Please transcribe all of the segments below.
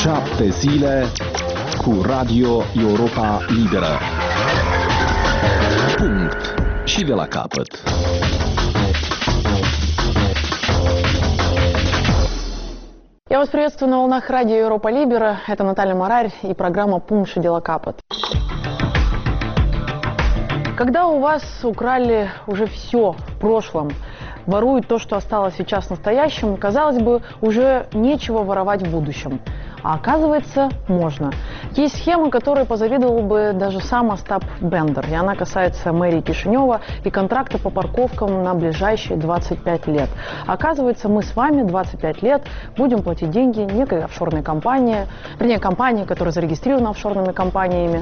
7 zile cu Radio Europa Liberă. Punct. Și de la capăt. Я вас приветствую на волнах радио Европа Либера. Это Наталья Марарь и программа «Пункт дела капот». Когда у вас украли уже все в прошлом, воруют то, что осталось сейчас в настоящем, казалось бы, уже нечего воровать в будущем. А оказывается, можно. Есть схема, которой позавидовал бы даже сам Остап Бендер. И она касается мэрии Кишинева и контракта по парковкам на ближайшие 25 лет. Оказывается, мы с вами 25 лет будем платить деньги некой офшорной компании, вернее, компании, которая зарегистрирована офшорными компаниями.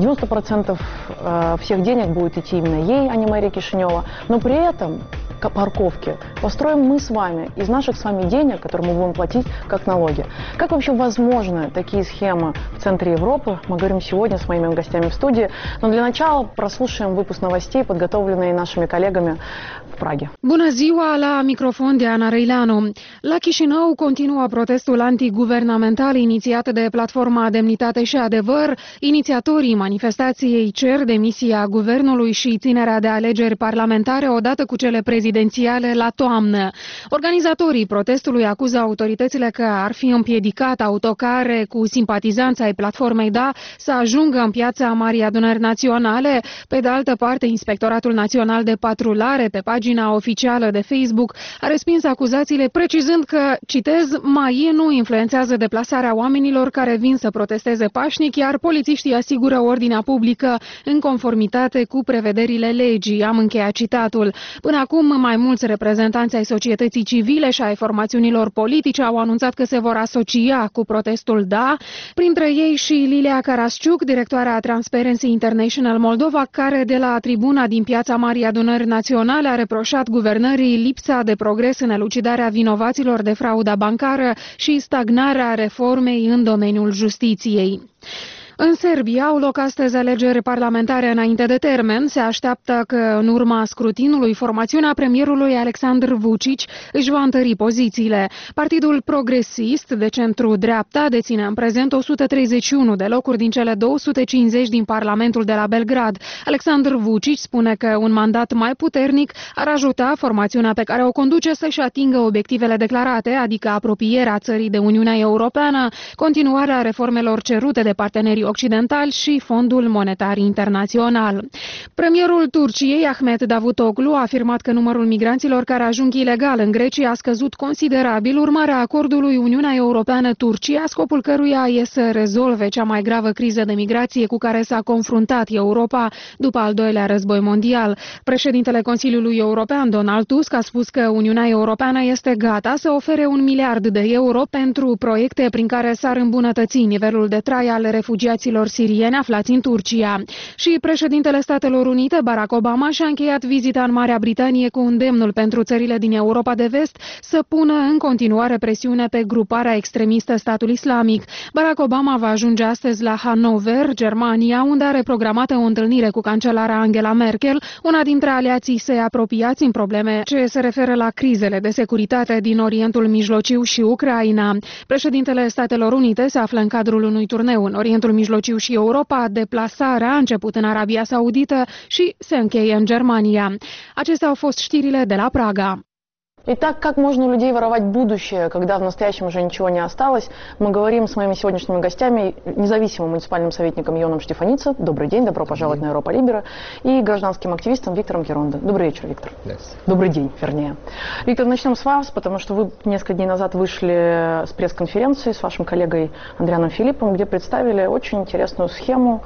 90% всех денег будет идти именно ей, а не мэрии Кишинева. Но при этом парковки построим мы с вами из наших с вами денег, которые мы будем платить как налоги. Как вообще возможны такие схемы в центре Европы? Мы говорим сегодня с моими гостями в студии. Но для начала прослушаем выпуск новостей, подготовленные нашими коллегами в Праге. Bună ziua, la microfon de Ana Răileanu. La Chișinău continuă protestul antiguvernamental inițiat de Platforma Demnitate și Adevăr. Inițiatorii manifestației cer demisia guvernului și ținerea de alegeri parlamentare odată cu cele prezidențiale la toamnă. Organizatorii protestului acuză autoritățile că ar fi împiedicat autocare cu simpatizanți ai platformei DA să ajungă în piața Marii Adunări Naționale. Pe de altă parte, Inspectoratul Național de Patrulare, pe pagina oficială de Facebook, a respins acuzațiile, precizând că, citez, MAI nu influențează deplasarea oamenilor care vin să protesteze pașnic, iar polițiștii asigură ordinea publică în conformitate cu prevederile legii. Am încheiat citatul. Până acum, mai mulți reprezentanți ai societății civile și ai formațiunilor politice au anunțat că se vor asocia cu protestul DA, printre ei și Lilia Carasciuc, directoarea Transparency International Moldova, care de la tribuna din piața Marii Adunări Naționale a reproșat guvernării lipsa de progres în elucidarea vinovaților de frauda bancară și stagnarea reformei în domeniul justiției. În Serbia au loc astăzi alegeri parlamentare înainte de termen. Se așteaptă că, în urma scrutinului, formațiunea premierului Aleksandar Vučić își va întări pozițiile. Partidul progresist de centru-dreapta deține în prezent 131 de locuri din cele 250 din Parlamentul de la Belgrad. Aleksandar Vučić spune că un mandat mai puternic ar ajuta formațiunea pe care o conduce să-și atingă obiectivele declarate, adică apropierea țării de Uniunea Europeană, continuarea reformelor cerute de partenerii occidental și Fondul Monetar Internațional. Premierul Turciei, Ahmet Davutoglu, a afirmat că numărul migranților care ajung ilegal în Grecia a scăzut considerabil urmare a acordului Uniunea Europeană-Turcia, scopul căruia e să rezolve cea mai gravă criză de migrație cu care s-a confruntat Europa după al doilea război mondial. Președintele Consiliului European, Donald Tusk, a spus că Uniunea Europeană este gata să ofere 1 miliard de euro pentru proiecte prin care s-ar îmbunătăți nivelul de trai al refugiaților sirieni aflați în Turcia. Și președintele Statelor Unite, Barack Obama, și-a încheiat vizita în Marea Britanie cu îndemnul pentru țările din Europa de Vest să pună în continuare presiune pe gruparea extremistă Statul Islamic. Barack Obama va ajunge astăzi la Hannover, Germania, unde are programată o întâlnire cu cancelara Angela Merkel, una dintre aliații săi apropiați în probleme ce se referă la crizele de securitate din Orientul Mijlociu și Ucraina. Președintele Statelor Unite se află în cadrul unui turneu în Orientul Mijlociu și Europa. Deplasarea a început în Arabia Saudită și se încheie în Germania. Acestea au fost știrile de la Praga. Итак, как можно у людей воровать будущее, когда в настоящем уже ничего не осталось? Мы говорим с моими сегодняшними гостями, независимым муниципальным советником Йоном Штефанице. Добрый день, добро пожаловать на Европа Либера. И гражданским активистом Виктором Герондо. Добрый вечер, Виктор. Добрый день, вернее. Виктор, начнем с вас, потому что вы несколько дней назад вышли с пресс-конференции с вашим коллегой Андрианом Филиппом, где представили очень интересную схему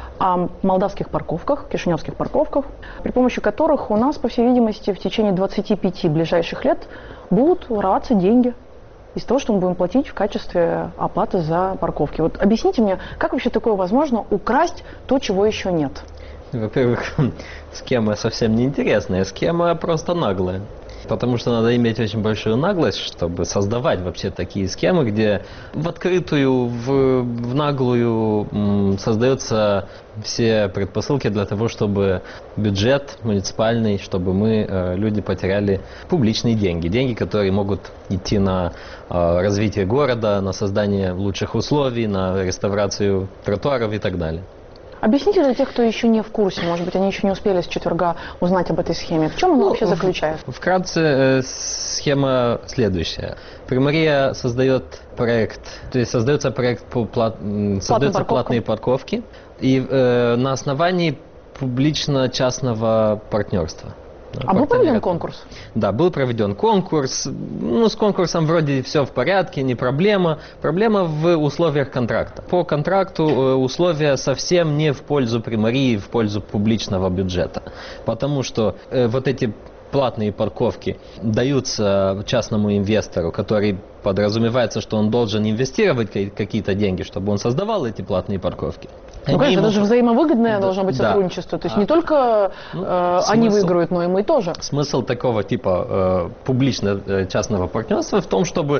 о молдавских парковках, кишиневских парковках, при помощи которых у нас, по всей видимости, в течение 25 ближайших лет будут вороваться деньги из того, что мы будем платить в качестве оплаты за парковки. Вот объясните мне, как вообще такое возможно украсть то, чего еще нет? Во-первых, схема совсем не интересная, схема просто наглая. Потому что надо иметь очень большую наглость, чтобы создавать вообще такие схемы, где в открытую, в наглую создаются все предпосылки для того, чтобы бюджет муниципальный, чтобы мы, люди, потеряли публичные деньги. Деньги, которые могут идти на развитие города, на создание лучших условий, на реставрацию тротуаров и так далее. Объясните для тех, кто еще не в курсе, может быть, они еще не успели с четверга узнать об этой схеме. В чем она вообще заключается? Вкратце схема следующая. Примария создает проект, то есть создается проект создаются платные парковки и на основании публично-частного партнерства. А был проведен конкурс? Да, был проведен конкурс. Ну, с конкурсом вроде все в порядке, не проблема. Проблема в условиях контракта. По контракту условия совсем не в пользу примарии, в пользу публичного бюджета. Потому что вот эти платные парковки даются частному инвестору, который подразумевается, что он должен инвестировать какие-то деньги, чтобы он создавал эти платные парковки. Ну, конечно, это же взаимовыгодное должно быть сотрудничество. То есть не только они выиграют, но и мы тоже. Смысл такого типа публично-частного партнерства в том, чтобы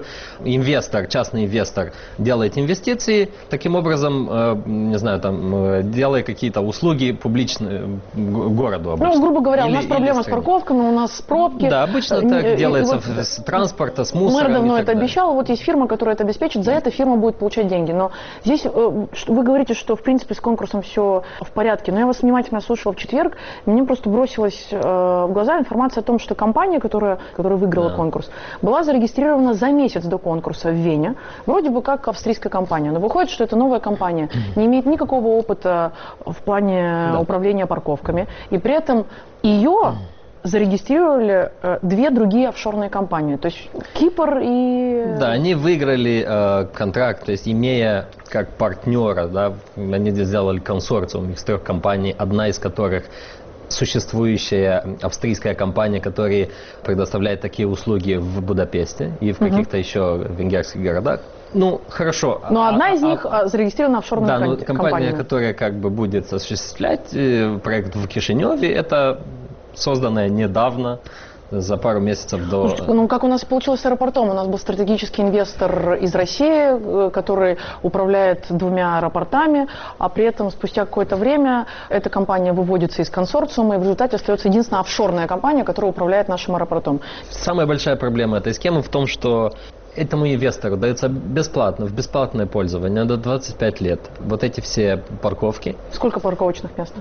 частный инвестор делает инвестиции, таким образом, не знаю, там, делая какие-то услуги публичные городу обычно. Ну, грубо говоря, у нас проблема с парковками, у нас пробки. Да, обычно так делается с транспорта, с мусором. Мэр давно это обещал, вот есть фирма, которая это обеспечит, за это фирма будет получать деньги. Но здесь вы говорите, что в принципе с конкурсом все в порядке, но я вас внимательно слушала в четверг, мне просто бросилась в глаза информация о том, что компания, которая выиграла конкурс, была зарегистрирована за месяц до конкурса в Вене, вроде бы как австрийская компания, но выходит, что это новая компания, не имеет никакого опыта в плане управления парковками, и при этом ее зарегистрировали две другие офшорные компании, то есть Кипр и... Да, они выиграли контракт, то есть имея как партнера, да, они сделали консорциум из 3 компаний, одна из которых существующая австрийская компания, которая предоставляет такие услуги в Будапеште и в каких-то еще венгерских городах. Ну, хорошо. Но одна из них зарегистрирована офшорной компанией. Да, но компания, которая как бы будет осуществлять проект в Кишиневе, это созданная недавно, за пару месяцев до... Ну, как у нас получилось с аэропортом. У нас был стратегический инвестор из России, который управляет 2 аэропортами, а при этом спустя какое-то время эта компания выводится из консорциума, и в результате остается единственная офшорная компания, которая управляет нашим аэропортом. Самая большая проблема этой схемы в том, что этому инвестору дается бесплатно, в бесплатное пользование до 25 лет вот эти все парковки. Сколько парковочных мест?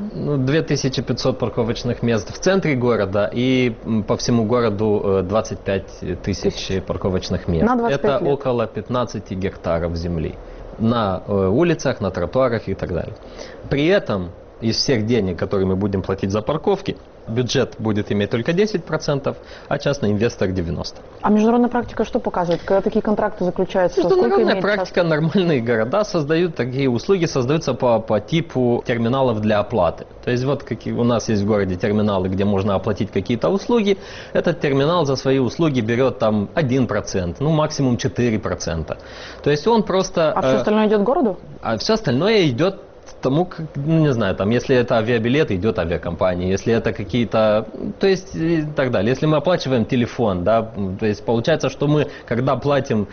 2500 парковочных мест в центре города и по всему городу 25 тысяч парковочных мест. На 25 Это лет. около 15 гектаров земли на улицах, на тротуарах и так далее. При этом из всех денег, которые мы будем платить за парковки, бюджет будет иметь только 10%, а частный инвестор 90%. А международная практика что показывает? Когда такие контракты заключаются? Международная практика, нормальные города создают такие услуги, создаются по типу терминалов для оплаты. То есть вот какие у нас есть в городе терминалы, где можно оплатить какие-то услуги. Этот терминал за свои услуги берет там 1%, ну максимум 4%. То есть он просто... А все остальное идет городу? А все остальное идет тому, ну, не знаю, там, если это авиабилеты, идет авиакомпания, если это какие-то, то есть и так далее. Если мы оплачиваем телефон, да, то есть получается, что мы, когда платим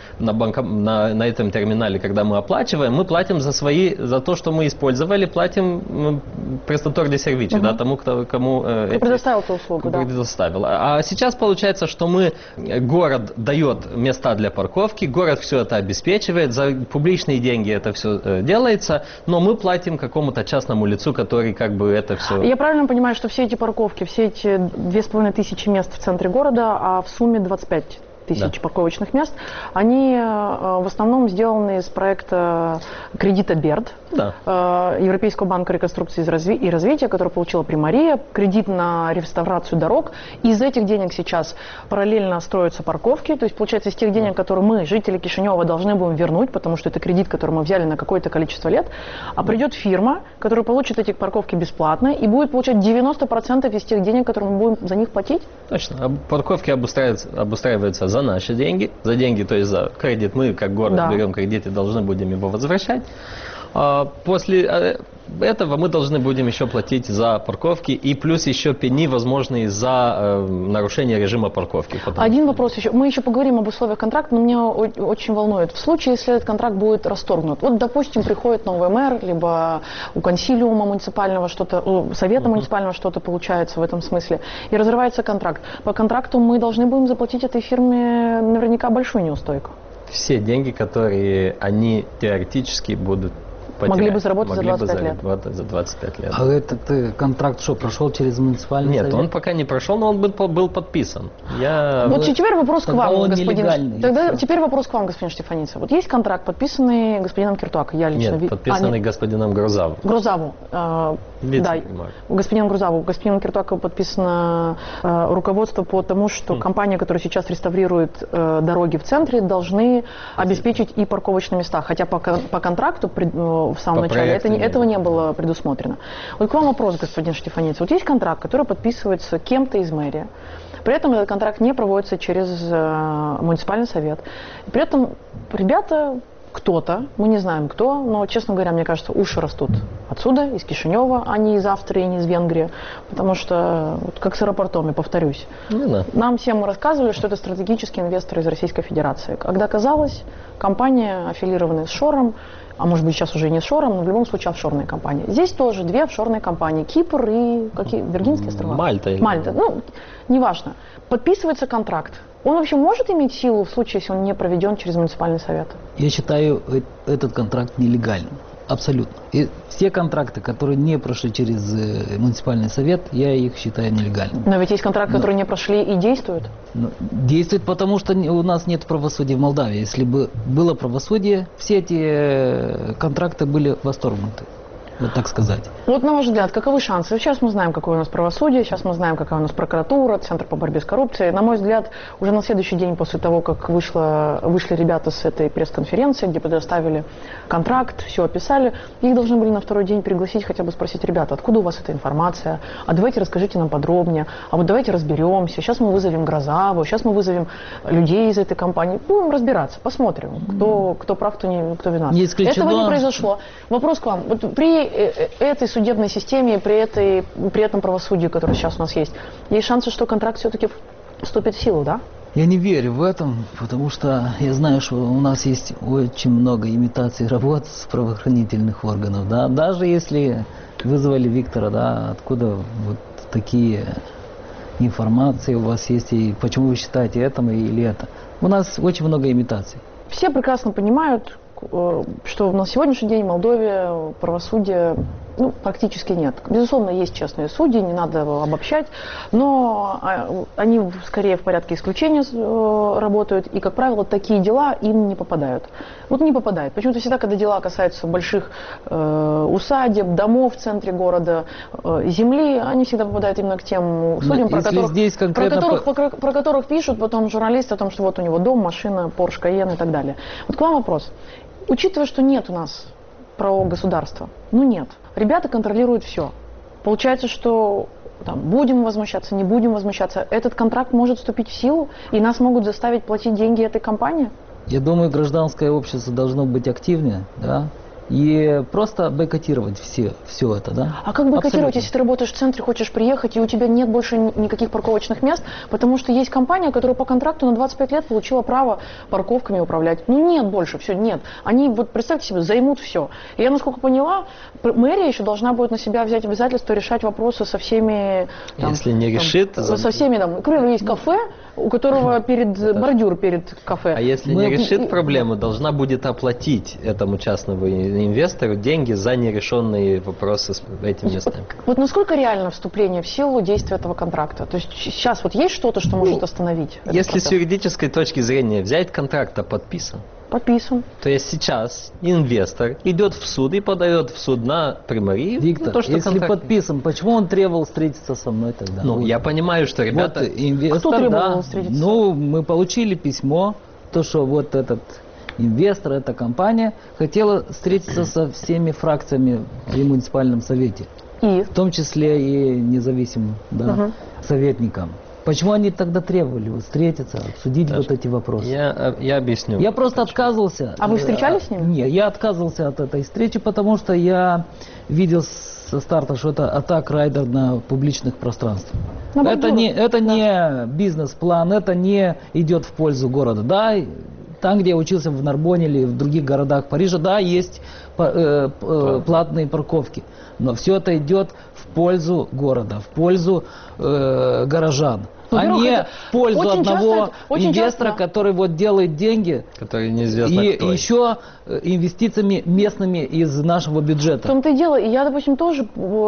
на этом терминале, когда мы оплачиваем, мы платим за то, что мы использовали, платим престатор де сервичи, да, тому, кому предоставил эту услугу, да. Предоставил. А сейчас получается, что город дает места для парковки, город все это обеспечивает, за публичные деньги это все делается, но мы платим какому-то частному лицу, который как бы это все... Я правильно понимаю, что все эти парковки, все эти 2500 мест в центре города, а в сумме 25 тысяч парковочных мест, они в основном сделаны из проекта кредита БЕРД, Европейского банка реконструкции и развития, который получила Примария, кредит на реставрацию дорог. Из этих денег сейчас параллельно строятся парковки, то есть получается из тех денег, которые мы, жители Кишинева, должны будем вернуть, потому что это кредит, который мы взяли на какое-то количество лет, а придет фирма, которая получит эти парковки бесплатно и будет получать 90% из тех денег, которые мы будем за них платить? Точно. Парковки обустраиваются за наши деньги, то есть за кредит. Мы, как город, берем кредит и должны будем его возвращать. этого мы должны будем еще платить за парковки и плюс еще пени возможные за нарушение режима парковки. Один вопрос еще. Мы еще поговорим об условиях контракта, но меня очень волнует. В случае, если этот контракт будет расторгнут, вот, допустим, приходит новый мэр, либо у консилиума муниципального что-то, у совета муниципального что-то получается в этом смысле, и разрывается контракт. По контракту мы должны будем заплатить этой фирме наверняка большую неустойку. Все деньги, которые они теоретически будут потерять. Могли бы заработать за 25 лет. А этот контракт что, прошел через муниципальный совет? Нет, он пока не прошел, но он был подписан. Вот теперь вопрос к вам, господин. Тогда теперь вопрос к вам, господин Штефаница. Вот есть контракт, подписанный господином Киртуако. Я лично Нет, подписанный господином Грузаву. Грузаву. Да, господином Грузаву. Господином Киртуако подписано руководство по тому, что компания, которая сейчас реставрирует дороги в центре, должны обеспечить и парковочные места. Хотя по контракту в самом начале этого не было предусмотрено. Вот к вам вопрос, господин Штефаниц. Вот есть контракт, который подписывается кем-то из мэрии. При этом этот контракт не проводится через муниципальный совет. При этом ребята, кто-то, мы не знаем кто, но, честно говоря, мне кажется, уши растут отсюда, из Кишинева, а не из Австрии, не из Венгрии. Потому что, вот, как с аэропортом, я повторюсь, нам всем рассказывали, что это стратегический инвестор из Российской Федерации. Когда оказалось, компания, аффилированная с Шором, а может быть сейчас уже не с Шором, но в любом случае офшорная компания. Здесь тоже две офшорные компании. Кипр и какие? Виргинские острова? Мальта. Ну, неважно. Подписывается контракт. Он вообще может иметь силу в случае, если он не проведен через муниципальный совет? Я считаю этот контракт нелегальным. Абсолютно. И все контракты, которые не прошли через муниципальный совет, я их считаю нелегальными. Но ведь есть контракты, которые не прошли и действуют? Действуют, потому что у нас нет правосудия в Молдавии. Если бы было правосудие, все эти контракты были восторгнуты. Вот так сказать. Вот на ваш взгляд, каковы шансы? Сейчас мы знаем, какое у нас правосудие, сейчас мы знаем, какая у нас прокуратура, Центр по борьбе с коррупцией. На мой взгляд, уже на следующий день после того, как вышли ребята с этой пресс-конференции, где предоставили контракт, все описали, их должны были на второй день пригласить, хотя бы спросить: ребята, откуда у вас эта информация? А давайте расскажите нам подробнее. А вот давайте разберемся. Сейчас мы вызовем Грузаву, сейчас мы вызовем людей из этой компании. Будем разбираться, посмотрим, кто прав, кто виноват. Этого не произошло. Вопрос к вам. Вот при этой судебной системе, при этом правосудии, которое сейчас у нас есть шансы, что контракт все-таки вступит в силу, да? Я не верю в этом, потому что я знаю, что у нас есть очень много имитаций работ с правоохранительных органов, да, даже если вызвали Виктора, да, откуда вот такие информации у вас есть, и почему вы считаете это или это. У нас очень много имитаций. Все прекрасно понимают, что на сегодняшний день в Молдове правосудия практически нет. Безусловно, есть честные судьи, не надо обобщать, но они скорее в порядке исключения работают, и, как правило, такие дела им не попадают. Вот не попадают. Почему-то всегда, когда дела касаются больших усадеб, домов в центре города, земли, они всегда попадают именно к тем судьям, про которых пишут потом журналисты о том, что вот у него дом, машина, Porsche Cayenne и так далее. Вот к вам вопрос. Учитывая, что нет у нас правового государства, нет. Ребята контролируют все. Получается, что будем возмущаться, не будем возмущаться. Этот контракт может вступить в силу, и нас могут заставить платить деньги этой компании? Я думаю, гражданское общество должно быть активнее, да, и просто бойкотировать все это, да. А как бойкотировать, если ты работаешь в центре, хочешь приехать, и у тебя нет больше никаких парковочных мест, потому что есть компания, которая по контракту на 25 лет получила право парковками управлять. Нет больше, все, нет. Они, представьте себе, займут все. И я, насколько поняла, мэрия еще должна будет на себя взять обязательство решать вопросы со всеми... Если не решит... Со всеми, к примеру, есть кафе, у которого бордюр перед кафе. А если не решит проблему, должна будет оплатить этому частному инвестору деньги за нерешенные вопросы с этими местами. Вот насколько реально вступление в силу действия этого контракта? То есть сейчас есть что-то, что может остановить? Если с юридической точки зрения взять контракт, подписан. То есть сейчас инвестор идет в суд и подает в суд на примарию. Виктор, если подписан, почему он требовал встретиться со мной тогда? Я понимаю, что ребята... Вот инвестор, кто требовал встретиться? Мы получили письмо, что вот этот инвестор, эта компания хотела встретиться со всеми фракциями при муниципальном совете. И? В том числе и независимым советникам. Почему они тогда требовали встретиться, обсудить вот эти вопросы? Я объясню. Я просто отказывался. А вы встречались с ними? Нет, я отказывался от этой встречи, потому что я видел со старта, что это атака райдер на публичных пространствах. Это не бизнес-план, это не идет в пользу города. Да, там, где я учился в Нарбоне или в других городах Парижа, да, есть платные парковки. Но все это идет в пользу города, в пользу горожан. А не в пользу одного инвестора, который вот делает деньги, который неизвестно и кто. еще инвестициями местными из нашего бюджета. В том-то и дело. И я, допустим, тоже,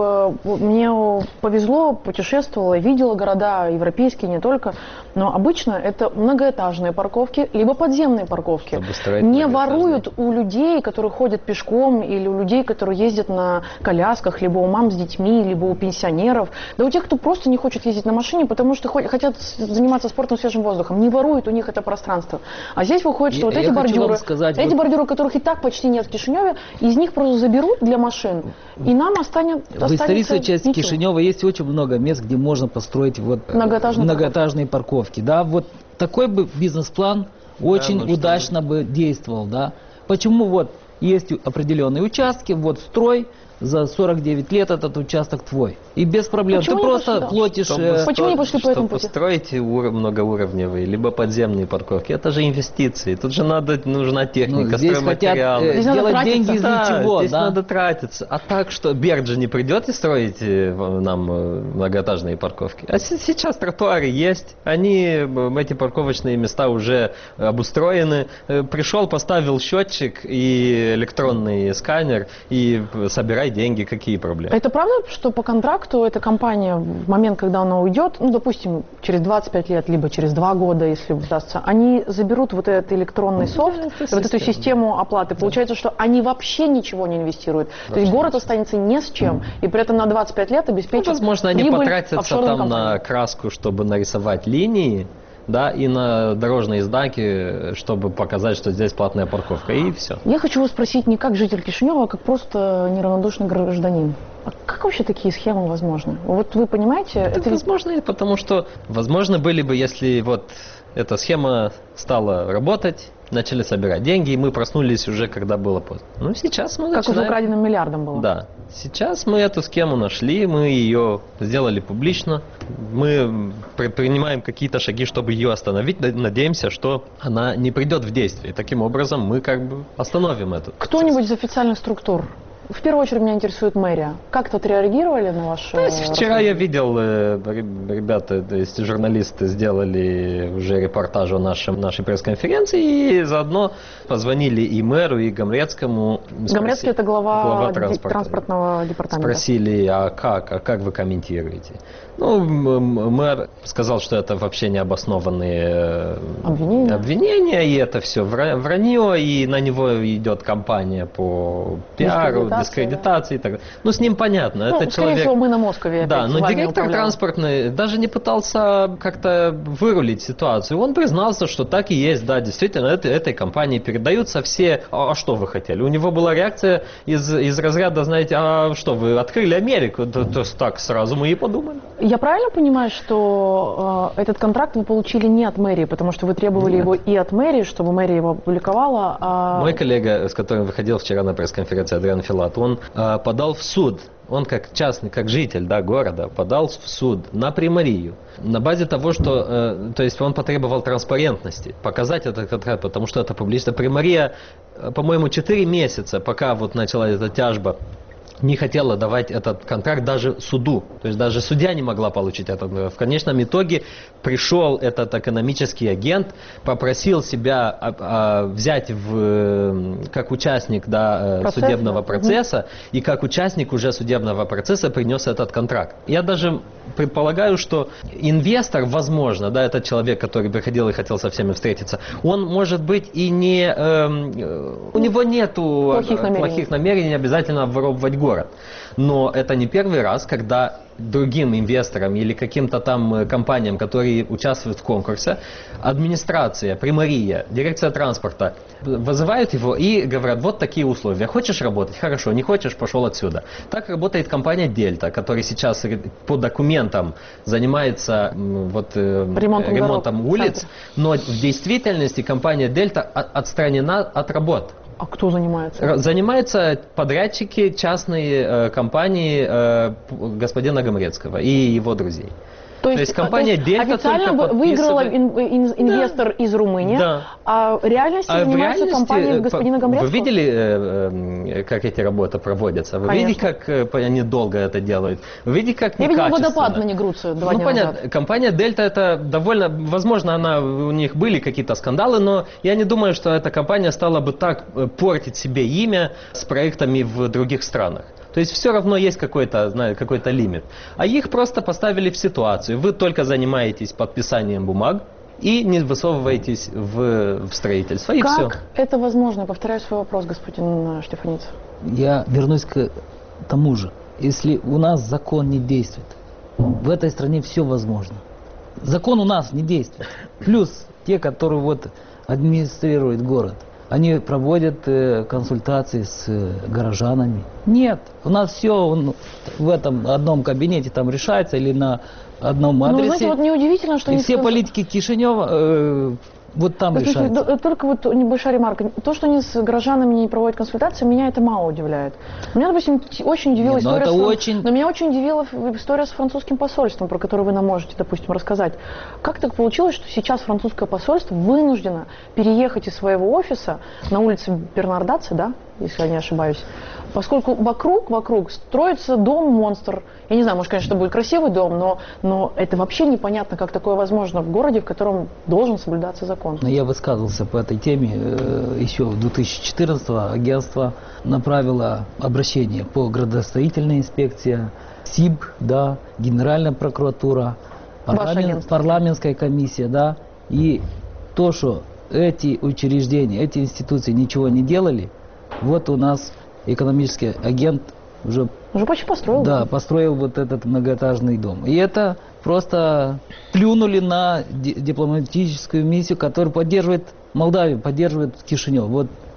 мне повезло, путешествовала, видела города европейские, не только. Но обычно это многоэтажные парковки, либо подземные парковки. Не воруют у людей, которые ходят пешком, или у людей, которые ездят на колясках, либо у мам с детьми, либо у пенсионеров. Да у тех, кто просто не хочет ездить на машине, потому что хотят заниматься спортом свежим воздухом. Не воруют у них это пространство. А здесь выходит, что вот эти бордюры, которых и так почти нет в Кишиневе, из них просто заберут для машин, и нам останется в исторической части Кишинева есть очень много мест, где можно построить вот многоэтажные парковки. Да, вот такой бы бизнес-план очень удачно бы действовал. Да. Почему вот есть определенные участки, вот строй, за 49 лет этот участок твой. И без проблем. Почему ты просто платишь... Почему не пошли по этому пути? Чтобы построить многоуровневые, либо подземные парковки, это же инвестиции. Тут же нужна техника, стройматериалы. Здесь сделать деньги из ничего. Здесь надо тратиться. А так что Берджи не придет и строить нам многоэтажные парковки. А сейчас тротуары есть. Эти парковочные места уже обустроены. Пришел, поставил счетчик и электронный сканер и собирай деньги, какие проблемы. Это правда, что по контракту эта компания в момент, когда она уйдет, ну, допустим, через 25 лет, либо через 2 года, если удастся, они заберут вот этот электронный софт, вот эту систему оплаты. Получается, что они вообще ничего не инвестируют. То есть город останется ни с чем, и при этом на 25 лет обеспечит возможно, они потратятся там на краску, чтобы нарисовать линии, да, и на дорожные знаки, чтобы показать, что здесь платная парковка, и все. Я хочу вас спросить не как житель Кишинева, а как просто неравнодушный гражданин. А как вообще такие схемы возможны? Вот вы понимаете? Это возможно, потому что возможно были бы, если вот эта схема стала работать, начали собирать деньги, и мы проснулись уже, когда было поздно. Ну, сейчас мы как с украденным миллиардом было. Да. Сейчас мы эту схему нашли, мы ее сделали публично, мы предпринимаем какие-то шаги, чтобы ее остановить, надеемся, что она не придет в действие. Таким образом, мы как бы остановим это. Кто-нибудь из официальных структур? В первую очередь меня интересует мэрия. Как-то отреагировали на ваше... Вчера я видел, ребята, то есть журналисты сделали уже репортаж о нашей пресс-конференции и заодно позвонили и мэру, и Гамлецкому. Гамлецкий — это глава транспортного департамента. Спросили, а как вы комментируете? Ну, мэр сказал, что это вообще необоснованные обвинения, и это все вранье, и на него идет кампания по пиару, дискредитации и так далее. Ну, с ним понятно. Ну, это скорее всего, мы на Москове. Да, но директор транспортный даже не пытался как-то вырулить ситуацию. Он признался, что так и есть, да, действительно, этой компании передаются все... А что вы хотели? У него была реакция из разряда, знаете, а что, вы открыли Америку? То так сразу мы и подумали. Я правильно понимаю, что этот контракт вы получили не от мэрии, потому что вы требовали его и от мэрии, чтобы мэрия его опубликовала? Мой коллега, с которым выходил вчера на пресс-конференции, Адриан Филат, он подал в суд. Он как частный, как житель города, подал в суд на примарию. На базе того, что, то есть он потребовал транспарентности, показать этот контракт, потому что это публично. Примария, по-моему, 4 месяца, пока вот начала эта тяжба, не хотела давать этот контракт даже суду. То есть даже судья не могла получить этот контракт. В конечном итоге пришел этот экономический агент, попросил себя взять как участник судебного процесса, и как участник уже судебного процесса принес этот контракт. Я даже предполагаю, что инвестор, возможно, этот человек, который приходил и хотел со всеми встретиться, он, может быть, и не... у него нету плохих намерений обязательно обворовывать город. Но это не первый раз, когда другим инвесторам или каким-то там компаниям, которые участвуют в конкурсе, администрация, примария, дирекция транспорта вызывают его и говорят, вот такие условия. Хочешь работать? Хорошо. Не хочешь? Пошел отсюда. Так работает компания Дельта, которая сейчас по документам занимается ремонтом улиц, но в действительности компания Дельта отстранена от работ. А кто занимается? Занимаются подрядчики, частные компании господина Гомрецкого и его друзей. То есть компания Дельта официально выиграла инвестор из Румынии, а в реальности занимается компания господина Гомрецкого? Вы видели, как эти работы проводятся? Вы видите, как они долго это делают? Вы видите, как некачественно? Я видел водопад на Негруцию 2 дня назад. Понятно. Компания Дельта это довольно, возможно, у них были какие-то скандалы, но я не думаю, что эта компания стала бы так портить себе имя с проектами в других странах. То есть все равно есть какой-то лимит. А их просто поставили в ситуацию. Вы только занимаетесь подписанием бумаг и не высовываетесь в строительство. И все. Как это возможно? Я повторяю свой вопрос, господин Штефаниц. Я вернусь к тому же. Если у нас закон не действует, в этой стране все возможно. Закон у нас не действует. Плюс те, которые администрируют город. Они проводят консультации с горожанами. Нет, у нас все в этом одном кабинете там решается или на одном адресе. Ну, знаете, неудивительно, что... И все политики Кишинева там решаются. Только небольшая ремарка. То, что они с горожанами не проводят консультации, меня это мало удивляет. Меня, допустим, очень удивила но меня очень удивила история с французским посольством, про которую вы нам можете, допустим, рассказать. Как так получилось, что сейчас французское посольство вынуждено переехать из своего офиса на улице Бернардаце, да, если я не ошибаюсь, поскольку вокруг строится дом-монстр. Я не знаю, может, конечно, это будет красивый дом, но это вообще непонятно, как такое возможно в городе, в котором должен соблюдаться закон. Я высказывался по этой теме еще в 2014-го. Агентство направило обращение по градостроительной инспекции, СИБ, Генеральная прокуратура, парламентская комиссия, и то, что эти учреждения, эти институции ничего не делали, вот у нас экономический агент уже почти построил. Да, построил этот многоэтажный дом. И это просто плюнули на дипломатическую миссию, которая поддерживает Молдавию, поддерживает Кишинев.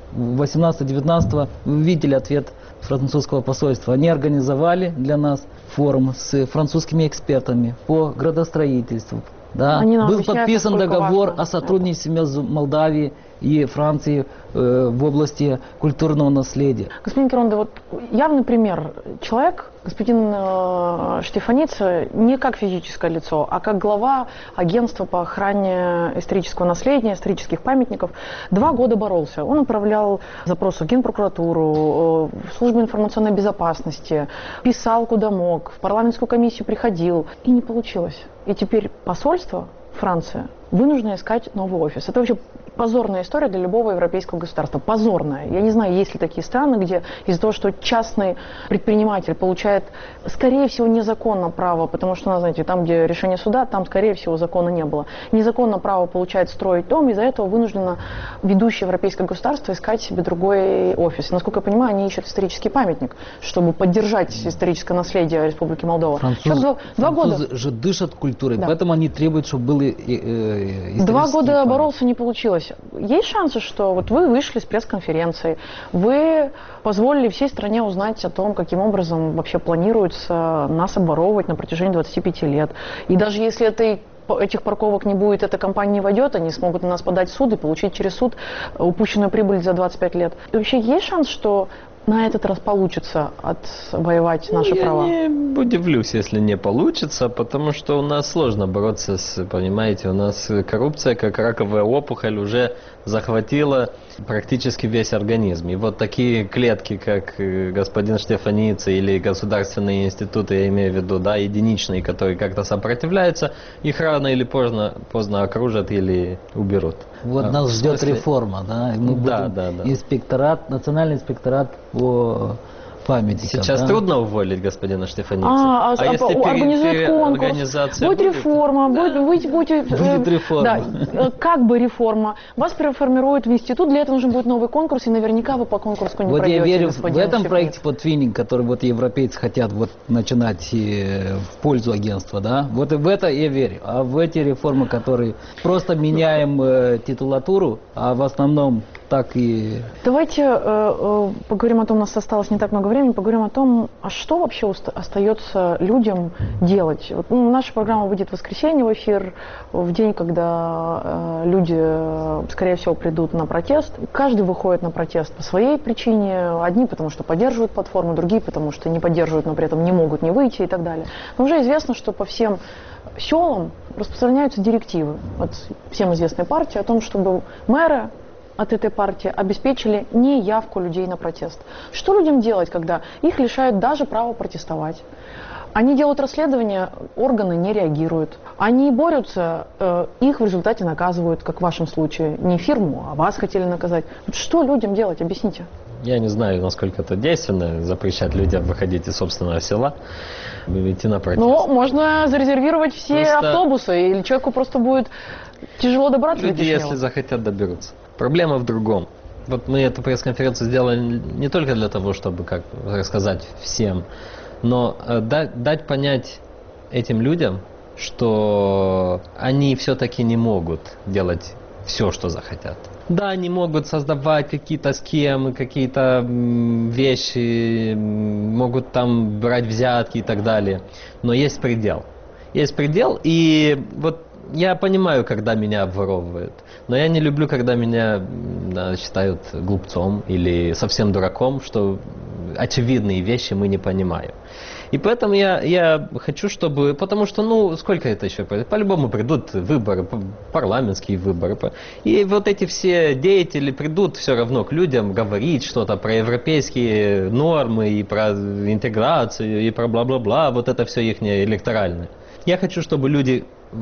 18-19 вы видели ответ французского посольства. Они организовали для нас форум с французскими экспертами по градостроительству. Был подписан договор о сотрудничестве между Молдавией и Францией в области культурного наследия. Господин Керонда, явный пример. Человек, господин Штефаниц, не как физическое лицо, а как глава агентства по охране исторического наследия, исторических памятников, 2 года боролся. Он отправлял запросы в Генпрокуратуру, в службу информационной безопасности, писал куда мог, в парламентскую комиссию приходил, и не получилось. И теперь посольство, Франция, вынуждена искать новый офис. Это вообще позорная история для любого европейского государства. Позорная. Я не знаю, есть ли такие страны, где из-за того, что частный предприниматель получает, скорее всего, незаконно право, потому что, знаете, там, где решение суда, там, скорее всего, закона не было. Незаконно право получает строить дом, из-за этого вынуждено ведущее европейское государство искать себе другой офис. Насколько я понимаю, они ищут исторический памятник, чтобы поддержать историческое наследие Республики Молдова. Французы же дышат культурой, поэтому они требуют, чтобы было 2 года боролся, не получилось. Есть шансы, что вы вышли с пресс-конференции, вы позволили всей стране узнать о том, каким образом вообще планируется нас обворовывать на протяжении 25 лет. И даже если этих парковок не будет, эта компания не войдет, они смогут на нас подать в суд и получить через суд упущенную прибыль за 25 лет. И вообще есть шанс, что на этот раз получится отвоевать наши права? Я не удивлюсь, если не получится, потому что у нас сложно бороться понимаете, у нас коррупция, как раковая опухоль, уже захватила практически весь организм. И такие клетки, как господин Штефаниц или государственные институты, я имею в виду, единичные, которые как-то сопротивляются, их рано или поздно окружат или уберут. Нас ждет реформа, мы будем инспекторат, национальный инспекторат по памятников. Сейчас да? трудно уволить господина Штефаницу. Организует конкурс, будет реформа, Будет реформа. Да, как бы реформа. Вас переформируют в институт, для этого нужен будет новый конкурс, и наверняка вы по конкурсу не Вот пройдете. я верю в господин этом Штефаниц. проекте вот Twinning, который вот европейцы хотят вот начинать в пользу агентства, да, вот и в это я верю. А в эти реформы, которые просто меняем титулатуру, а в основном так и... Давайте поговорим о том, у нас осталось не так много времени, поговорим о том, а что вообще остается людям делать. Вот, наша программа выйдет в воскресенье в эфир, в день, когда люди, скорее всего, придут на протест. Каждый выходит на протест по своей причине. Одни потому, что поддерживают платформу, другие потому, что не поддерживают, но при этом не могут не выйти и так далее. Но уже известно, что по всем селам распространяются директивы от всем известной партии о том, чтобы мэры от этой партии обеспечили неявку людей на протест. Что людям делать, когда их лишают даже права протестовать? Они делают расследования, органы не реагируют. Они борются, их в результате наказывают, как в вашем случае. Не фирму, а вас хотели наказать. Вот что людям делать? Объясните. Я не знаю, насколько это действенно, запрещать людям выходить из собственного села, идти на протест. Ну, можно зарезервировать все автобусы, или человеку просто будет тяжело добраться до Люди, Кишинева. если захотят, доберутся. Проблема в другом. Вот мы эту пресс-конференцию сделали не только для того, чтобы как рассказать всем, но дать понять этим людям, что они все-таки не могут делать все, что захотят. Да, они могут создавать какие-то схемы, какие-то вещи, могут там брать взятки и так далее, но есть предел. Есть предел, и вот я понимаю, когда меня обворовывают, но я не люблю, когда меня считают глупцом или совсем дураком, что очевидные вещи мы не понимаем. И поэтому я хочу, чтобы... Потому что, сколько это еще? По-любому придут выборы, парламентские выборы. И вот эти все деятели придут все равно к людям говорить что-то про европейские нормы, и про интеграцию, и про бла-бла-бла. Вот это все их электоральное. Я хочу, чтобы люди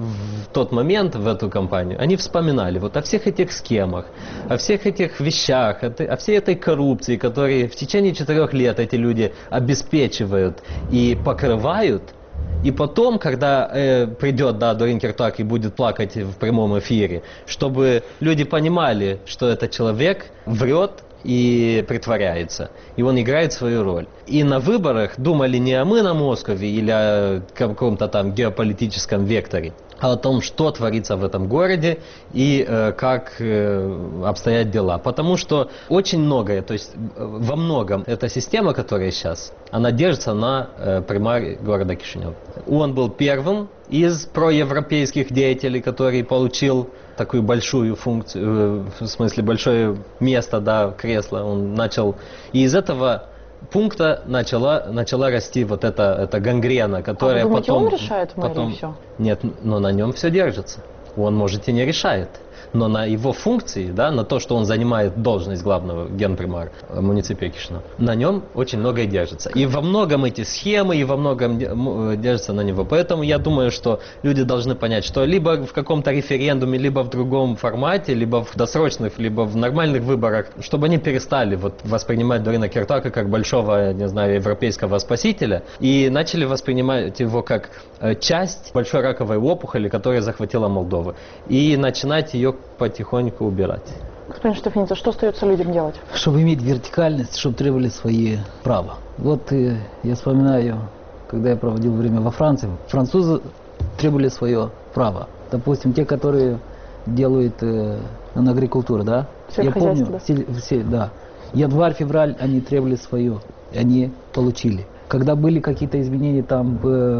в тот момент, в эту кампанию, они вспоминали вот о всех этих схемах, о всех этих вещах, о всей этой коррупции, которые в течение 4 лет эти люди обеспечивают и покрывают. И потом, когда придет Дорин Кертак и будет плакать в прямом эфире, чтобы люди понимали, что этот человек врет и притворяется, и он играет свою роль. И на выборах думали не о мы на Москве или о каком-то там геополитическом векторе, а о том, что творится в этом городе и как обстоят дела. Потому что очень многое, то есть во многом эта система, которая сейчас, она держится на примаре города Кишинев. Он был первым из проевропейских деятелей, который получил такую большую функцию, в смысле большое место, кресло. Он начал, и из этого пункта начала расти вот эта гангрена, которая вы думаете, потом... он решает в мэрии все? Нет, но на нем все держится. Он, может, и не решает. Но на его функции, на то, что он занимает должность главного генпримара муниципия Кишинев, на нем очень многое держится. И во многом эти схемы, и во многом держится на него. Поэтому я думаю, что люди должны понять, что либо в каком-то референдуме, либо в другом формате, либо в досрочных, либо в нормальных выборах, чтобы они перестали воспринимать Дорина Кертака как большого, не знаю, европейского спасителя, и начали воспринимать его как часть большой раковой опухоли, которая захватила Молдову, и начинать ее потихоньку убирать. Господин Штефаниц, что остается людям делать? Чтобы иметь вертикальность, чтобы требовали свои права. Вот я вспоминаю, когда я проводил время во Франции, французы требовали свое право. Допустим, те, которые делают на агрикультуру, я помню, январь-февраль они требовали свое, и они получили. Когда были какие-то изменения там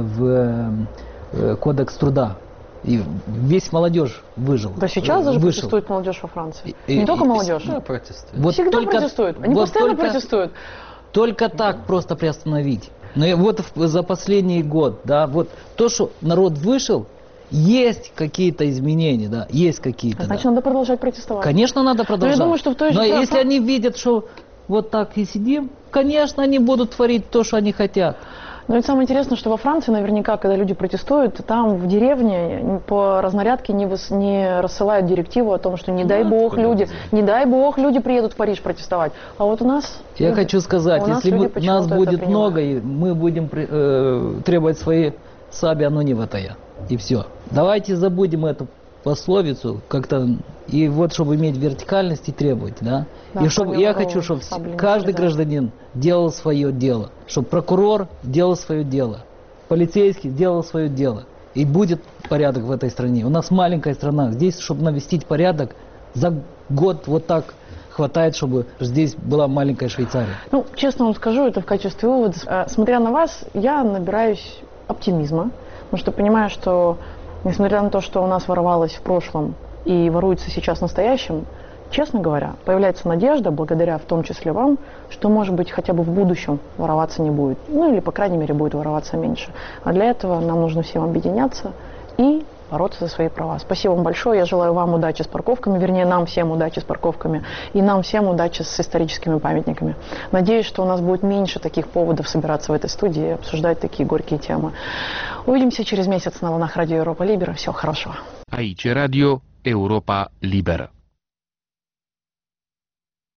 в кодекс труда, и весь молодежь выжил. Да сейчас даже протестует молодежь во Франции. Не только молодежь. Всегда протестует. Всегда протестуют. Они постоянно протестуют. Только так просто приостановить. Но вот за последний год, вот то, что народ вышел, есть какие-то изменения, есть какие-то. Значит, надо продолжать протестовать. Конечно, надо продолжать. Но я думаю, что в той же если они видят, что вот так и сидим, конечно, они будут творить то, что они хотят. Но ведь самое интересное, что во Франции наверняка, когда люди протестуют, там в деревне по разнарядке не рассылают директиву о том, что не дай бог люди приедут в Париж протестовать. А вот у нас... Я хочу сказать, если нас будет много, и мы будем требовать свои саби, оно не ватая. И все. Давайте забудем эту пословицу как-то, и вот чтобы иметь вертикальность и требовать, да? И чтобы, я хочу, чтобы каждый гражданин делал свое дело, чтобы прокурор делал свое дело, полицейский делал свое дело, и будет порядок в этой стране. У нас маленькая страна, здесь, чтобы навестить порядок, за год вот так хватает, чтобы здесь была маленькая Швейцария. Ну, честно вам скажу, это в качестве вывода. Смотря на вас, я набираюсь оптимизма, потому что понимаю, что несмотря на то, что у нас воровалось в прошлом и воруется сейчас в настоящем, честно говоря, появляется надежда, благодаря в том числе вам, что, может быть, хотя бы в будущем вороваться не будет. Ну, или, по крайней мере, будет вороваться меньше. А для этого нам нужно всем объединяться и бороться за свои права. Спасибо вам большое. Я желаю вам удачи с парковками, вернее, нам всем удачи с парковками, и нам всем удачи с историческими памятниками. Надеюсь, что у нас будет меньше таких поводов собираться в этой студии и обсуждать такие горькие темы. Увидимся через месяц на волнах Радио Европа Либера. Всего хорошего. Aici Radio Europa Liberă.